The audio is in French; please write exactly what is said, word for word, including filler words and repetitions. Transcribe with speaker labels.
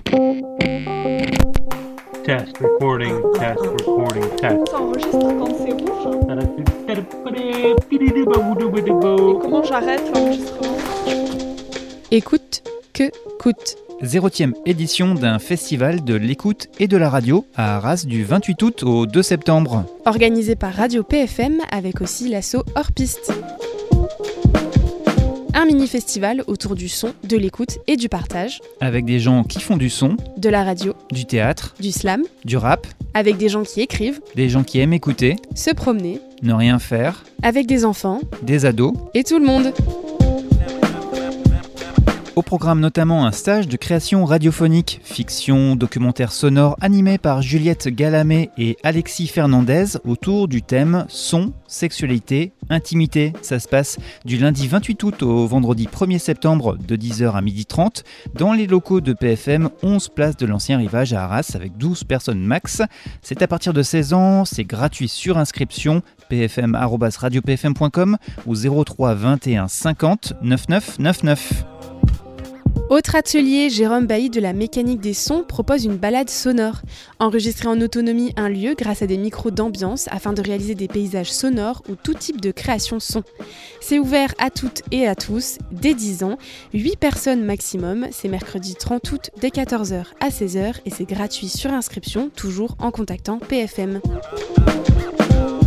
Speaker 1: Test, recording, test, recording, test.
Speaker 2: Ça enregistre quand c'est rouge. Et comment j'arrête l'enregistrement?
Speaker 3: Écoute que coûte.
Speaker 4: Zérotième édition d'un festival de l'écoute et de la radio à Arras du vingt-huit août au deux septembre.
Speaker 3: Organisé par Radio P F M avec aussi l'asso Hors Piste. Un mini-festival autour du son, de l'écoute et du partage.
Speaker 4: Avec des gens qui font du son,
Speaker 3: de la radio,
Speaker 4: du théâtre,
Speaker 3: du slam,
Speaker 4: du rap,
Speaker 3: avec des gens qui écrivent,
Speaker 4: des gens qui aiment écouter,
Speaker 3: se promener,
Speaker 4: ne rien faire,
Speaker 3: avec des enfants,
Speaker 4: des ados
Speaker 3: et tout le monde.
Speaker 4: Au programme notamment un stage de création radiophonique, fiction, documentaire sonore animé par Juliette Galamé et Alexis Fernandez autour du thème son, sexualité, intimité. Ça se passe du lundi vingt-huit août au vendredi premier septembre de dix heures à midi trente dans les locaux de P F M, onze place de l'Ancien Rivage à Arras avec douze personnes max. C'est à partir de seize ans, c'est gratuit sur inscription, p f m arobase radio p f m point com ou zéro trois vingt et un cinquante quatre-vingt-neuf quatre-vingt-neuf.
Speaker 3: Autre atelier, Jérôme Bailly de la mécanique des sons propose une balade sonore. Enregistrer en autonomie un lieu grâce à des micros d'ambiance afin de réaliser des paysages sonores ou tout type de création son. C'est ouvert à toutes et à tous, dès dix ans, huit personnes maximum. C'est mercredi trente août dès quatorze heures à seize heures et c'est gratuit sur inscription, toujours en contactant P F M.